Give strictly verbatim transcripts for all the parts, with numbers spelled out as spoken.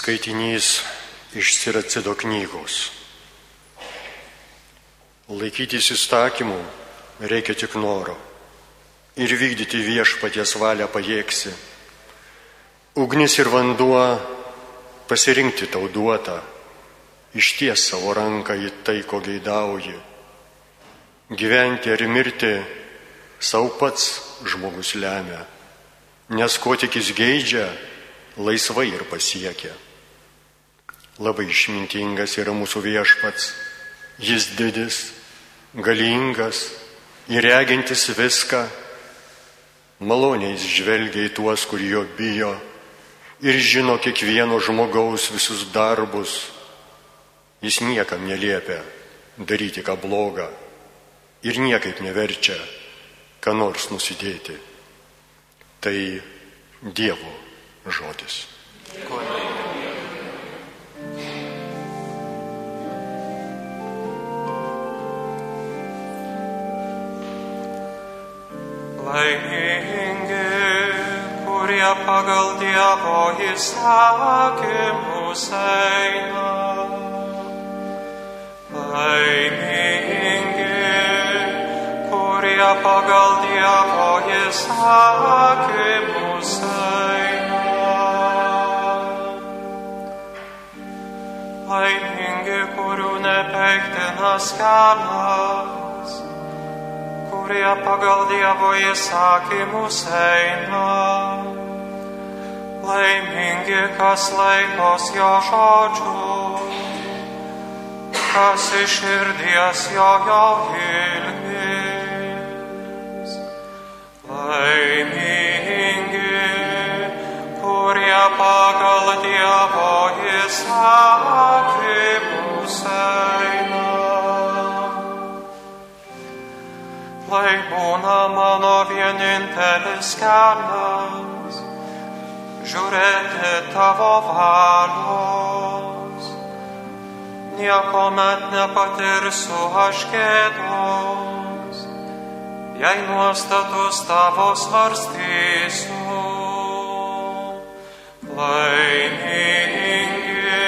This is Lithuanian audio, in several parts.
Skaitinys iš Siracido knygos. Laikytis įstatymų reikia tik noro ir vykdyti viešpaties valią pajėgsi. Ugnis ir vanduo pasirinkti tau duota, išties savo ranką į tai, ko geidauji. Gyventi ar mirti savo pats žmogus lemia, nes ko tik jis geidžia, laisvai ir pasiekia. Labai išmintingas yra mūsų viešpats, jis didis, galingas ir regintis viską, maloniai jis žvelgia į tuos, kur jo bijo ir žino kiekvieno žmogaus visus darbus. Jis niekam neliepia daryti ką blogą ir niekaip neverčia ką nors nusidėti. Tai Dievo žodis. Laimingi, kurie pagal Dievo įsakymus eina. Laimingi, kurie pagal Dievo įsakymus eina. Laimingi, kurių nepeiktinas kelias, kurie pagal Dievo įsakymus eina. Laimingi, kas laikos jo žodžių, kas iš širdies jo jo ilgis. Laimingi, kurie pagal Dievo įsakymus eina. Lai būna mano vienintelis kelias, žiūrėti tavo valios. Niekuomet nepatirsiu aš gėdos, jei nuostatus tavo svarstysiu. Laimingi,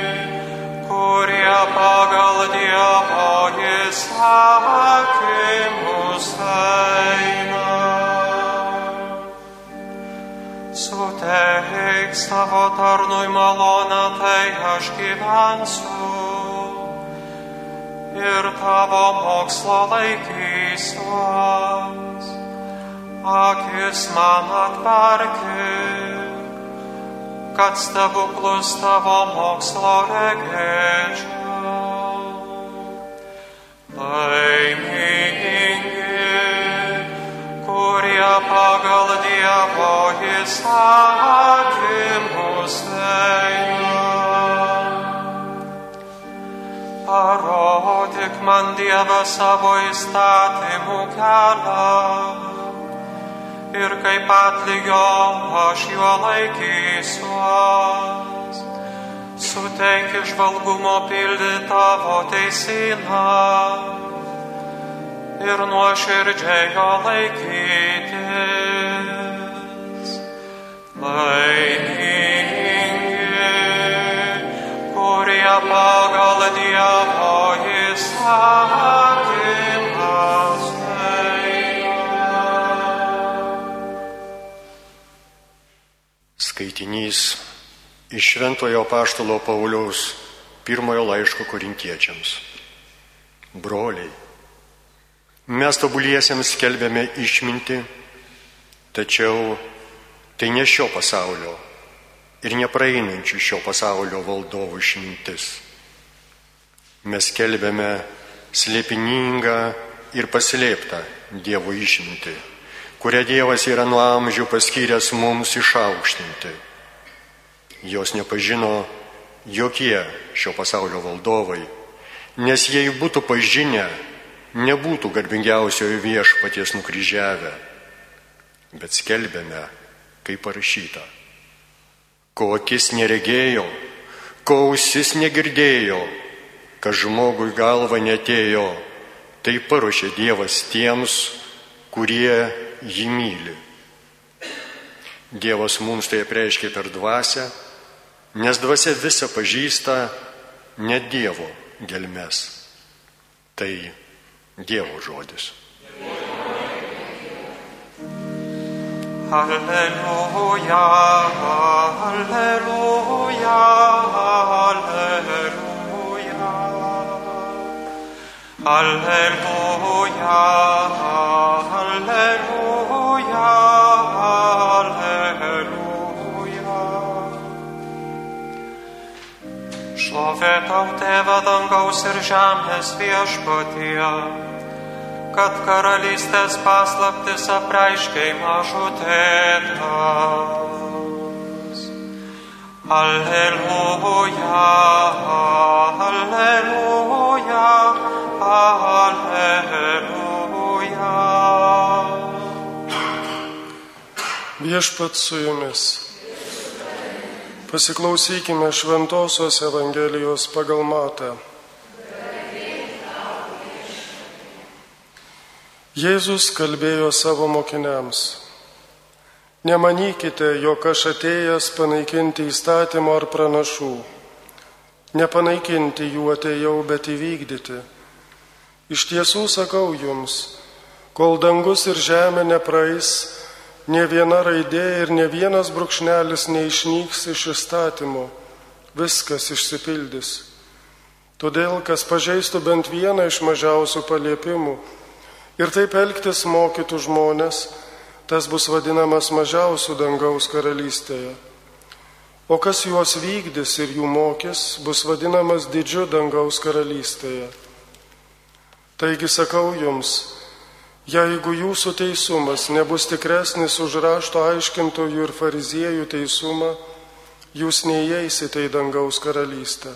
kurie pagal Dievo įsakymus eina. Suteik savo tarnui malonę, tai aš gyvensiu ir tavo mokslo laikysiuos. Akis man atverki, kad stebuklus tavo mokslo regėčiau. Laimingi, kurie pagal Dievo įsakymus eina. Parodyk man, Dieve, savo įstatymų kelią ir kaip atlygio aš juo laikysiuos. Suteik įžvalgumo pildyti tavo teisyną ir nuoširdžiai jo laikytis. Laimingi, kurie pagal Dievo įsakymus eina. Skaitinys iš Šventojo apaštalo Pauliaus pirmojo laiško Korintiečiams. Broliai, mes tobuliesiems skelbiame išmintį, tačiau tai ne šio pasaulio ir nepraeinančių šio pasaulio valdovų išmintis. Mes skelbiame slėpiningą ir paslėptą Dievo išmintį, kurią Dievas yra nuo amžių paskyręs mums išaukštinti. Jos nepažino jokie šio pasaulio valdovai, nes jei būtų pažinę, nebūtų garbingiausiojo viešpaties nukryžiavę. Bet skelbiame, kaip parašyta: ko akis neregėjo, ko ausis negirdėjo, kad žmogui galva netėjo, tai paruošė Dievas tiems, kurie jį myli. Dievas mums tai apreiškė per dvasią, nes dvasia visą pažįsta, ne Dievo gelmes. Tai Dievo žodis. Alleluja, alleluja, alleluja. Alleluja, alleluja, alleluja. Šlovė tau, Tėve dangaus ir žemės viešpatie, kad karalystės paslaptis apreiškei mažutėtas. Alleluja, alleluja, alleluja. Viešpats su jumis. Pasiklausykime Šventosios Evangelijos pagal Matą. Jėzus kalbėjo savo mokiniams: nemanykite, jog aš atėjęs panaikinti įstatymo ar pranašų. Nepanaikinti jų atėjau, bet įvykdyti. Iš tiesų sakau jums, kol dangus ir žemė nepraeis, nė viena raidė ir nė vienas brūkšnelis neišnyks iš įstatymo, viskas išsipildys. Todėl, kas pažeistų bent vieną iš mažiausių paliepimų ir taip elgtis mokytų žmonės, tas bus vadinamas mažiausių dangaus karalystėje. O kas juos vykdys ir jų mokys, bus vadinamas didžiu dangaus karalystėje. Taigi sakau jums, jeigu jūsų teisumas nebus tikresnis už rašto aiškintojų ir fariziejų teisumą, jūs neįeisite į dangaus karalystę.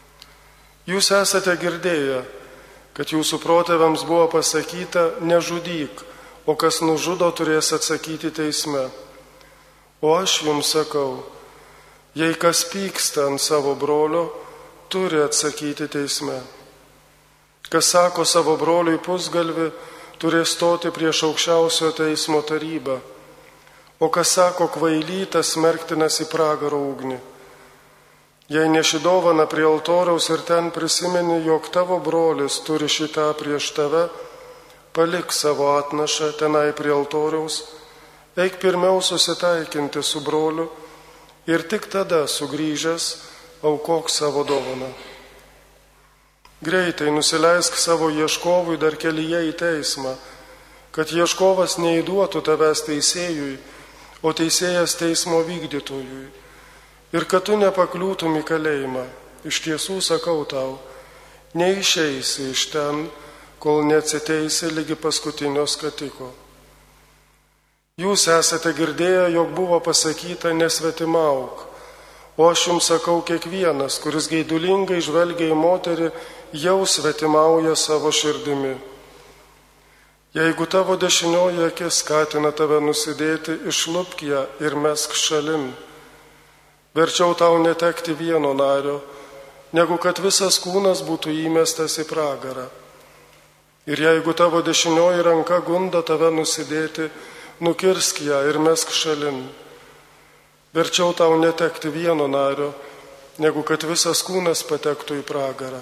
Jūs esate girdėję, kad jūsų protėviams buvo pasakyta: nežudyk, o kas nužudo, turės atsakyti teisme. O aš jums sakau, jei kas pyksta ant savo brolio, turi atsakyti teisme. Kas sako savo broliui pusgalvį, turės stoti prieš aukščiausio teismo tarybą. O kas sako kvaily, tas smerktinas į pragaro ugnį. Jei neši dovaną prie altoriaus ir ten prisimeni, jog tavo brolis turi šitą prieš tave, palik savo atnašą tenai prie altoriaus, eik pirmiau susitaikinti su broliu ir tik tada sugrįžęs aukok savo dovaną. Greitai nusileisk savo ieškovui dar kelyje į teismą, kad ieškovas neįduotų tavęs teisėjui, o teisėjas teismo vykdytojui. Ir kad tu nepakliūtum į kalėjimą, iš tiesų sakau tau, neišeisi iš ten, kol neatsiteisi ligi paskutinio skatiko. Jūs esate girdėję, jog buvo pasakyta: nesvetimauk, o aš jums sakau, kiekvienas, kuris geidulingai žvelgia į moterį, jau svetimauja savo širdimi. Jeigu tavo dešinioji akis skatina tave nusidėti, išlupk ją ir mesk šalin. Verčiau tau netekti vieno nario, negu kad visas kūnas būtų įmestas į pragarą. Ir jeigu tavo dešinioji ranka gunda tave nusidėti, nukirsk ją ir mesk šalin. Verčiau tau netekti vieno nario, negu kad visas kūnas patektų į pragarą.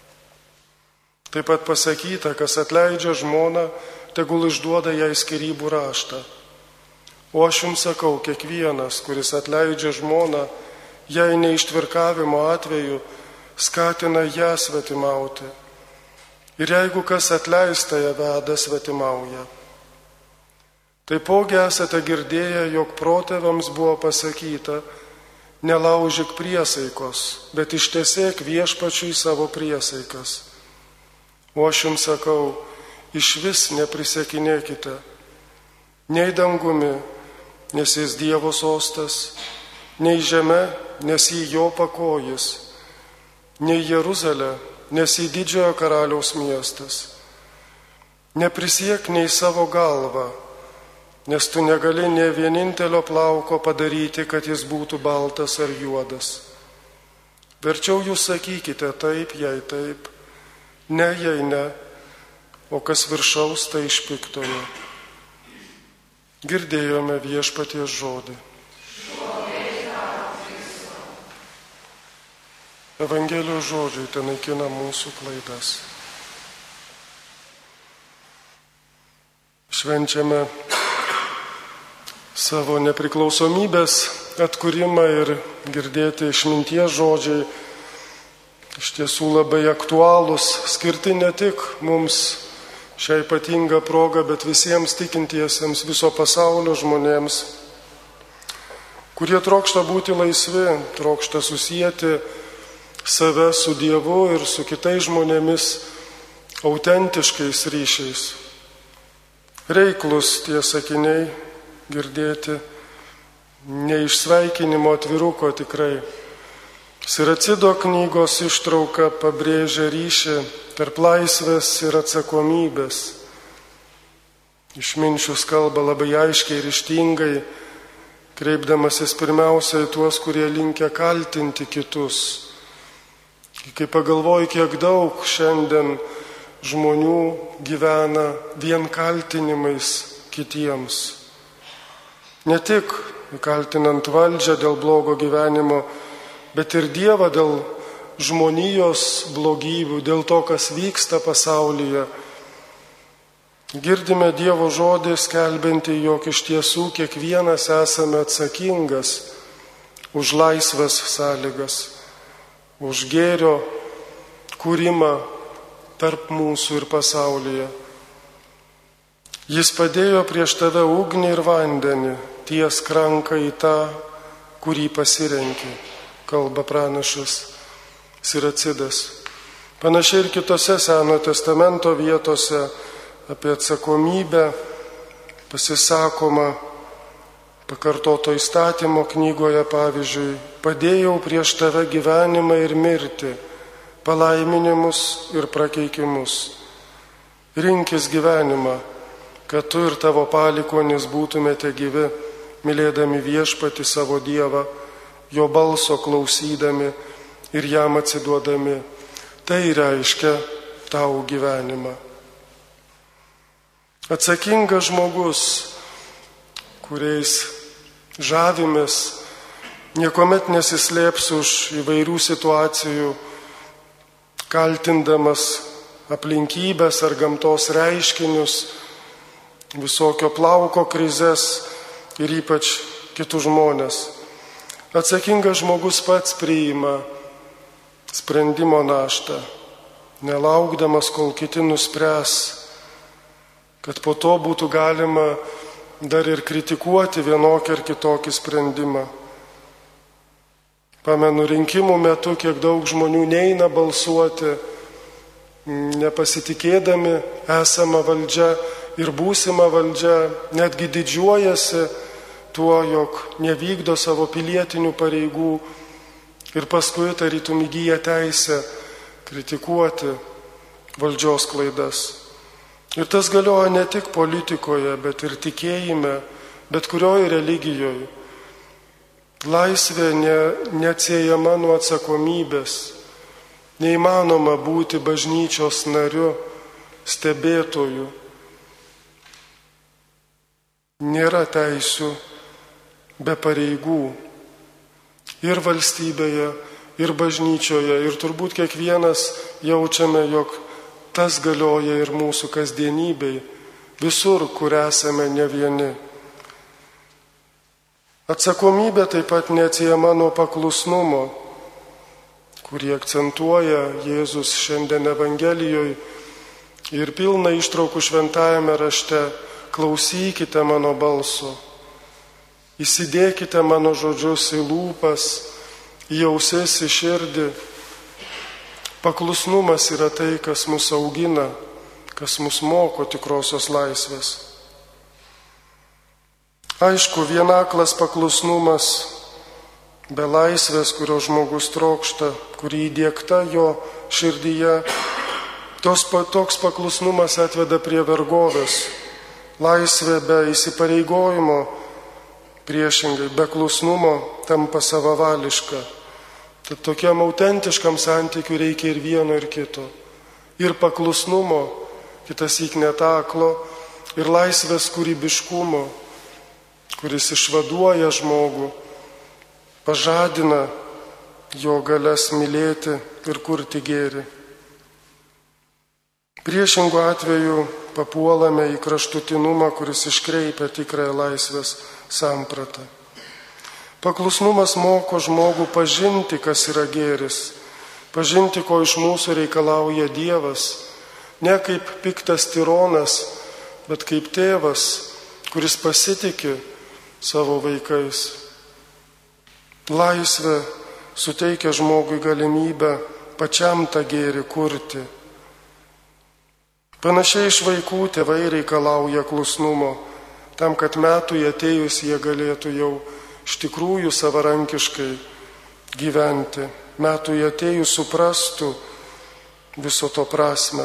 Taip pat pasakyta, kas atleidžia žmoną, tegul išduoda jai skyrybų raštą. O aš jums sakau, kiekvienas, kuris atleidžia žmoną, jei neištvirkavimo atveju, skatina ją svetimauti. Ir jeigu kas atleistąją veda, svetimauja. Taipogi esate girdėję, jog protėviams buvo pasakyta: nelaužyk priesaikos, bet ištesėk viešpačiui savo priesaikas. O aš jums sakau, išvis neprisekinėkite, nei dangumi, nes jis Dievo sostas, nei žeme, nes jį jo pakojis, nei Jeruzalė, nes jį didžiojo karaliaus miestas. Neprisiek nei savo galvą, nes tu negali nė vienintelio plauko padaryti, kad jis būtų baltas ar juodas. Verčiau jūs sakykite taip, jei taip, ne, jei ne, o kas viršaus, tai iš piktojo. Girdėjome Viešpaties žodį. Evangelijos žodžiai ten naikina mūsų klaidas. Švenčiame savo nepriklausomybės atkūrimą ir girdėti išminties žodžiai iš tiesų labai aktualūs, skirti ne tik mums šią ypatingą progą, bet visiems tikintiesiems viso pasaulio žmonėms, kurie trokšta būti laisvi, trokšta susijęti save su Dievu ir su kitais žmonėmis autentiškais ryšiais. Reiklus tie sakiniai girdėti, ne iš sveikinimo atviruko tikrai. Siracido knygos ištrauka pabrėžia ryšį tarp laisvės ir atsakomybės. Išminčius kalba labai aiškiai ir ryžtingai, kreipdamasis pirmiausia į tuos, kurie linkę kaltinti kitus. Kai pagalvoju, kiek daug šiandien žmonių gyvena vien kaltinimais kitiems. Ne tik kaltinant valdžią dėl blogo gyvenimo, bet ir Dievą dėl žmonijos blogybių, dėl to, kas vyksta pasaulyje. Girdime Dievo žodį skelbiantį, jog iš tiesų kiekvienas esame atsakingas už laisvės sąlygas, už gėrio kūrimą tarp mūsų ir pasaulyje. Jis padėjo prieš tave ugnį ir vandenį, ties ranką į tą, kurį pasirenki, kalba pranašas Siracidas. Panašiai ir kitose Senojo testamento vietose apie atsakomybę pasisakoma, pakartoto įstatymo knygoje, pavyzdžiui, padėjau prieš tave gyvenimą ir mirtį, palaiminimus ir prakeikimus. Rinkis gyvenimą, kad tu ir tavo palikuonys būtumėte gyvi, mylėdami viešpatį savo Dievą, jo balso klausydami ir jam atsiduodami. Tai reiškia tau gyvenimą. Atsakingas žmogus, kuriais žavimės, niekuomet nesislėps už įvairių situacijų, kaltindamas aplinkybės ar gamtos reiškinius, visokio plauko krizes ir ypač kitus žmonės. Atsakingas žmogus pats priima sprendimo naštą, nelaukdamas, kol kiti nuspręs, kad po to būtų galima dar ir kritikuoti vienokį ar kitokį sprendimą. Pamenu rinkimų metu, kiek daug žmonių neina balsuoti, nepasitikėdami esamą valdžią ir būsimą valdžią, netgi didžiuojasi tuo, jog nevykdo savo pilietinių pareigų ir paskui tarytum įgyja teisę kritikuoti valdžios klaidas. Ir tas galioja ne tik politikoje, bet ir tikėjime, bet kurioje religijoje. Laisvė ne, neatsiejama nuo atsakomybės. Neįmanoma būti bažnyčios nariu, stebėtoju. Nėra teisių be pareigų. Ir valstybėje, ir bažnyčioje. Ir turbūt kiekvienas jaučiame, jog tas galioja ir mūsų kasdienybei, visur, kur esame ne vieni. Atsakomybė taip pat neatsiejama nuo paklusnumo, kurį akcentuoja Jėzus šiandien Evangelijoje ir pilna ištraukų šventajame rašte. Klausykite mano balso, įsidėkite mano žodžius į lūpas, į ausis, į širdį. Paklusnumas yra tai, kas mus augina, kas mus moko tikrosios laisvės. Aišku, vienaklas paklusnumas be laisvės, kurio žmogus trokšta, kuri įdiegta jo širdyje, tos, toks paklusnumas atveda prie vergovės. Laisvė be įsipareigojimo, priešingai, be klusnumo tampa savavališka. Tad tokiam autentiškam santykiui reikia ir vieno, ir kito. Ir paklusnumo, kitas įk netaklo, ir laisvės kūrybiškumo, kuris išvaduoja žmogų, pažadina jo galias mylėti ir kurti gėrį. Priešingų atveju papuolame į kraštutinumą, kuris iškreipia tikrąją laisvės sampratą. Paklusnumas moko žmogų pažinti, kas yra gėris, pažinti, ko iš mūsų reikalauja Dievas, ne kaip piktas tironas, bet kaip tėvas, kuris pasitiki savo vaikais. Laisvė suteikia žmogui galimybę pačiam tą gėrį kurti. Panašiai iš vaikų tėvai reikalauja klusnumo, tam, kad metui atėjus jie galėtų jau iš tikrųjų savarankiškai gyventi. Metui atėjus suprastų viso to prasme.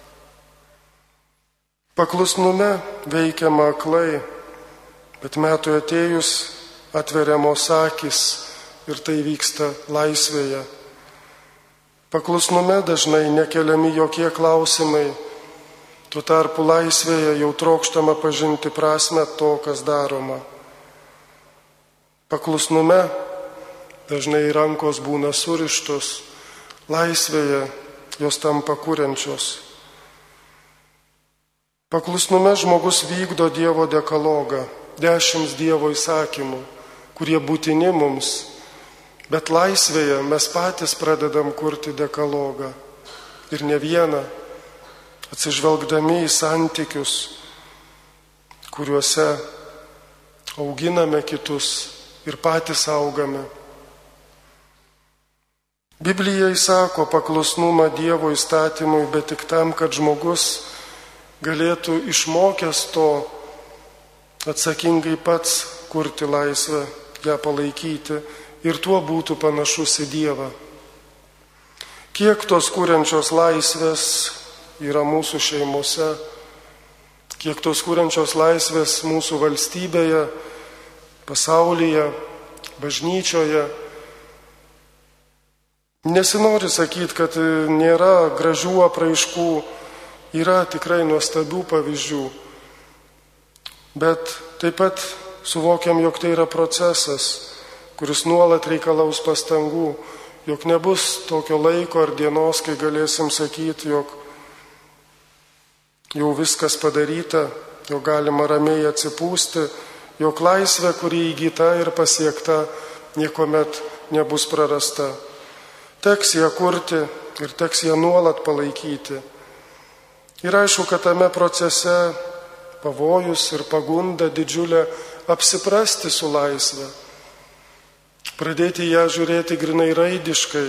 Paklusnume veikiama aklai, bet metui atėjus atveriamos akis ir tai vyksta laisvėje. Paklusnume dažnai nekeliami jokie klausimai, tuo tarpu laisvėje jau trokštama pažinti prasme to, kas daroma. Paklusnume dažnai rankos būna surištos, laisvėje jos tampa kuriančios. Paklusnume žmogus vykdo Dievo dekalogą, dešimt Dievo įsakymų, kurie būtini mums, bet laisvėje mes patys pradedam kurti dekalogą. Ir ne vieną, atsižvelgdami į santykius, kuriuose auginame kitus ir patys augame. Biblija įsako paklusnumą Dievo įstatymui, bet tik tam, kad žmogus galėtų išmokęs to atsakingai pats kurti laisvę, ją palaikyti ir tuo būtų panašus į Dievą. Kiek tos kuriančios laisvės yra mūsų šeimose, kiek tos kuriančios laisvės mūsų valstybėje, pasaulyje, bažnyčioje. Nesinori sakyti, kad nėra gražių apraiškų, yra tikrai nuostabių pavyzdžių, bet taip pat suvokiam, jog tai yra procesas, kuris nuolat reikalaus pastangų, jog nebus tokio laiko ar dienos, kai galėsim sakyti, jog jau viskas padaryta, jog galima ramiai atsipūsti, jog laisvė, kuri įgyta ir pasiekta, niekuomet nebus prarasta. Teks ją kurti ir teks ją nuolat palaikyti. Ir aišku, kad tame procese pavojus ir pagunda didžiulė apsiprasti su laisve, pradėti ją žiūrėti grinai raidiškai,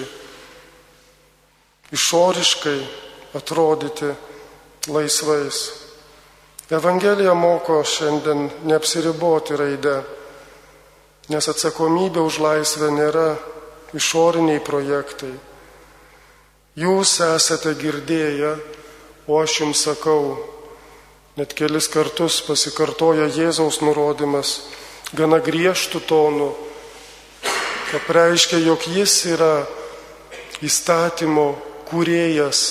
išoriškai atrodyti laisvais. Evangelija moko šiandien neapsiriboti raide, nes atsakomybė už laisvę nėra išoriniai projektai. Jūs esate girdėję, o aš jums sakau, net kelis kartus pasikartoja Jėzaus nurodymas, gana griežtų tonų, apreiškia, jog jis yra įstatymo kūrėjas,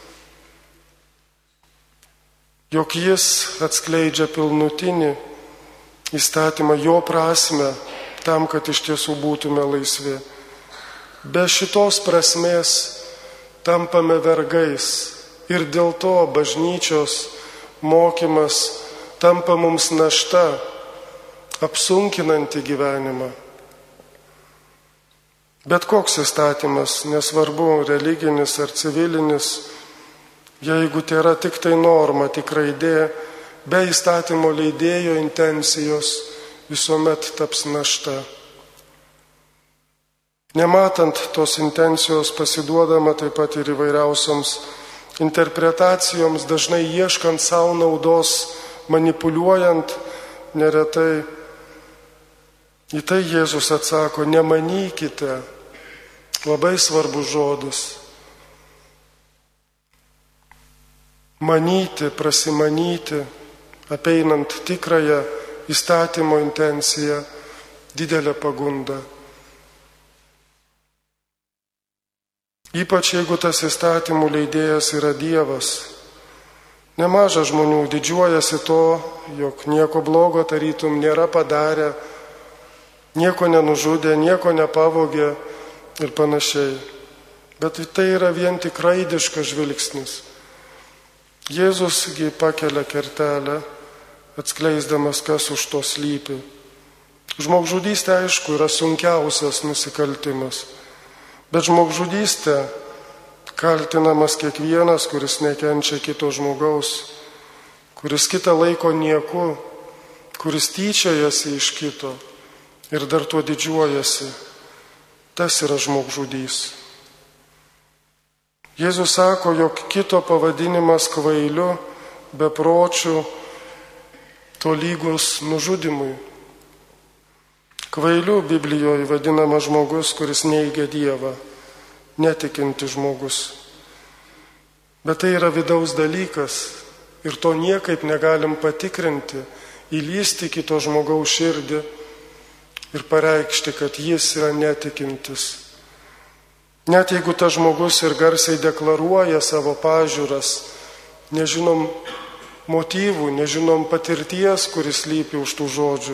jog jis atskleidžia pilnutinį įstatymą, jo prasme, tam, kad iš tiesų būtume laisvi. Be šitos prasmės tampame vergais ir dėl to bažnyčios mokymas tampa mums našta, apsunkinanti gyvenimą. Bet koks įstatymas, nesvarbu religinis ar civilinis, jeigu tai yra tik tai norma, tik raidė, be įstatymo leidėjo intencijos visuomet taps našta. Nematant tos intencijos pasiduodama taip pat ir įvairiausioms interpretacijoms, dažnai ieškant savo naudos, manipuliuojant, neretai. Į tai Jėzus atsako, nemanykite, labai svarbus žodis. Manyti, prasimanyti, apeinant tikrąją įstatymo intenciją, didelė pagunda. Ypač jeigu tas įstatymų leidėjas yra Dievas. Nemaža žmonių didžiuojasi to, jog nieko blogo tarytum nėra padarę, nieko nenužudė, nieko nepavogė, ir panašiai. Bet tai yra vien tik raidiškas žvilgsnis. Jėzusgi pakelia kertelę, atskleisdamas, kas už to slypi. Žmogžudystė, aišku, yra sunkiausias nusikaltimas. Bet žmogžudystė kaltinamas kiekvienas, kuris nekenčia kito žmogaus, kuris kitą laiko nieku, kuris tyčiojasi iš kito ir dar tuo didžiuojasi. Tas yra žmogžudys. Jėzus sako, jog kito pavadinimas kvailiu, bepročiu, tolygus nužudimui. Kvailiu Biblijoje vadinamas žmogus, kuris neigia Dievą, netikinti žmogus. Bet tai yra vidaus dalykas ir to niekaip negalim patikrinti, įlysti kito žmogaus širdį ir pareikšti, kad jis yra netikintis. Net jeigu tas žmogus ir garsiai deklaruoja savo pažiūras, nežinom motyvų, nežinom patirties, kuris slypi už tų žodžių.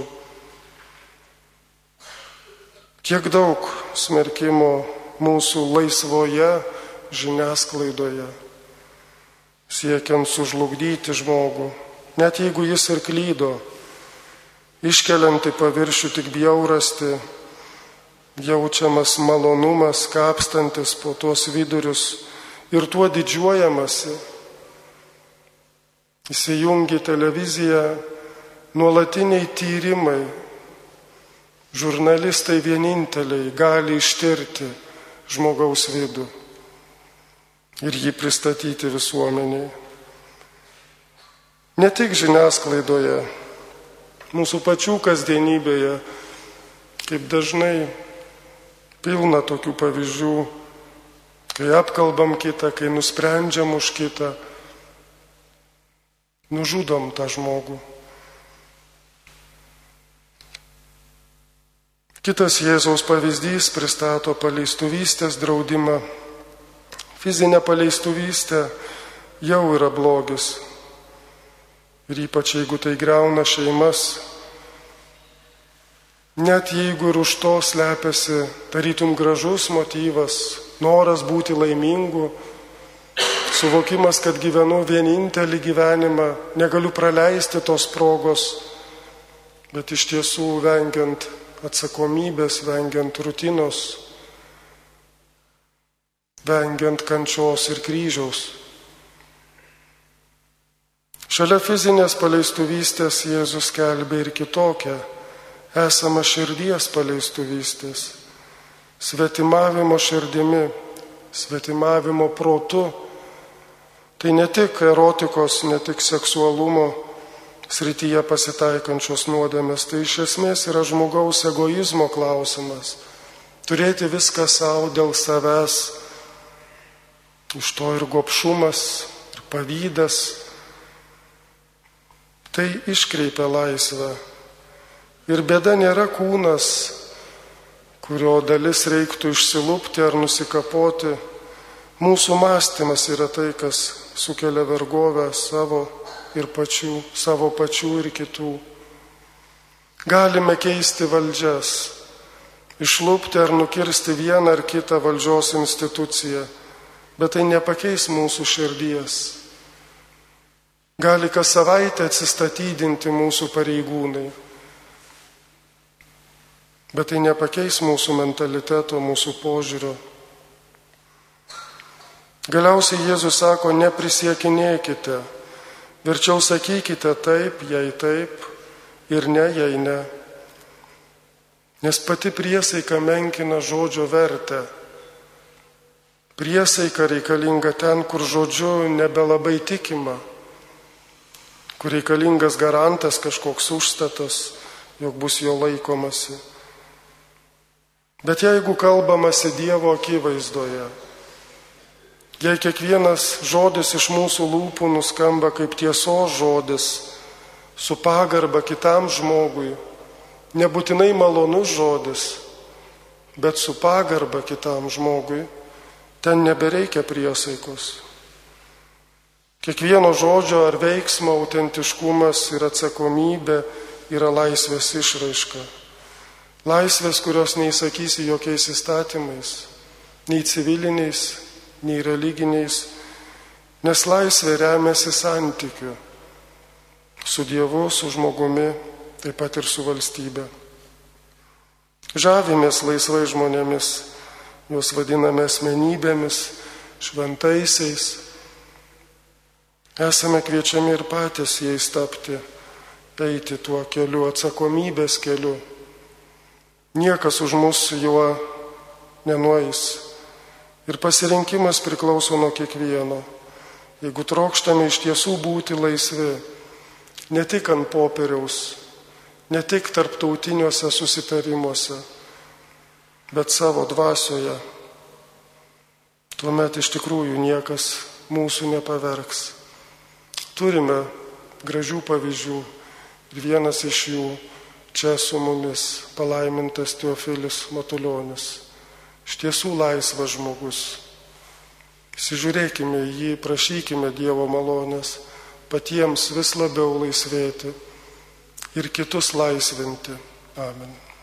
Kiek daug smerkimo mūsų laisvoje žiniasklaidoje, siekiant sužlugdyti žmogų, net jeigu jis ir klydo, iškeliant į paviršių tik bjaurastį, jaučiamas malonumas, kapstantis po tuos vidurius ir tuo didžiuojamasi. Įsijungi televiziją, nuolatiniai tyrimai, žurnalistai vieninteliai gali ištirti žmogaus vidų ir jį pristatyti visuomeniai. Ne tik žiniasklaidoje, mūsų pačių kasdienybėje, kaip dažnai pilna tokių pavyzdžių, kai apkalbam kitą, kai nusprendžiam už kitą, nužudom tą žmogų. Kitas Jėzaus pavyzdys pristato paleistuvystės draudimą. Fizinė paleistuvystė jau yra blogis. Ir ypač jeigu tai griauna šeimas, net jeigu ir už to slepiasi tarytum gražus motyvas, noras būti laimingu, suvokimas, kad gyvenu vienintelį gyvenimą, negaliu praleisti tos progos, bet iš tiesų vengiant atsakomybės, vengiant rutinos, vengiant kančios ir kryžiaus. Šalia fizinės paleistuvystės Jėzus skelbia ir kitokią, esama širdies paleistuvystės, svetimavimo širdimi, svetimavimo protu. Tai ne tik erotikos, ne tik seksualumo srityje pasitaikančios nuodėmės, tai iš esmės yra žmogaus egoizmo klausimas. Turėti viską savo dėl savęs, iš to ir gobšumas, ir pavydas. Tai iškreipia laisvę. Ir bėda nėra kūnas, kurio dalis reiktų išsilupti ar nusikapoti. Mūsų mąstymas yra tai, kas sukelia vergovę savo ir pačių, savo pačių ir kitų. Galime keisti valdžias, išlupti ar nukirsti vieną ar kitą valdžios instituciją, bet tai nepakeis mūsų širdies. Gali kas savaitę atsistatydinti mūsų pareigūnai, bet tai nepakeis mūsų mentaliteto, mūsų požiūrio. Galiausiai Jėzus sako, neprisiekinėkite, verčiau sakykite taip, jei taip, ir ne, jei ne. Nes pati priesaika menkina žodžio vertę. Priesaika reikalinga ten, kur žodžiu nebelabai tikima, kur reikalingas garantas, kažkoks užstatas, jog bus jo laikomasi. Bet jeigu kalbamasi Dievo akivaizdoje, jei kiekvienas žodis iš mūsų lūpų nuskamba kaip tiesos žodis, su pagarba kitam žmogui, nebūtinai malonus žodis, bet su pagarba kitam žmogui, ten nebereikia priesaikos. Kiekvieno žodžio ar veiksmo autentiškumas ir atsakomybė yra laisvės išraiška. Laisvės, kurios neįsakysi jokiais įstatymais, nei civiliniais, nei religiniais, nes laisvė remiasi santykiu su Dievu, su žmogumi, taip pat ir su valstybe. Žavimės laisvai žmonėmis, juos vadiname asmenybėmis, šventaisiais. Esame kviečiami ir patys jais tapti, eiti tuo keliu, atsakomybės keliu. Niekas už mus juo nenueis. Ir pasirinkimas priklauso nuo kiekvieno. Jeigu trokštame iš tiesų būti laisvi, ne tik ant popieriaus, ne tik tarptautiniuose susitarimuose, bet savo dvasioje, tuomet iš tikrųjų niekas mūsų nepavergs. Turime gražių pavyzdžių ir vienas iš jų čia su mumis palaimintas Teofilis Matulionis. Iš tiesų laisvas žmogus. Įsižiūrėkime į jį, prašykime Dievo malonės, patiems vis labiau laisvėti ir kitus laisvinti. Amen.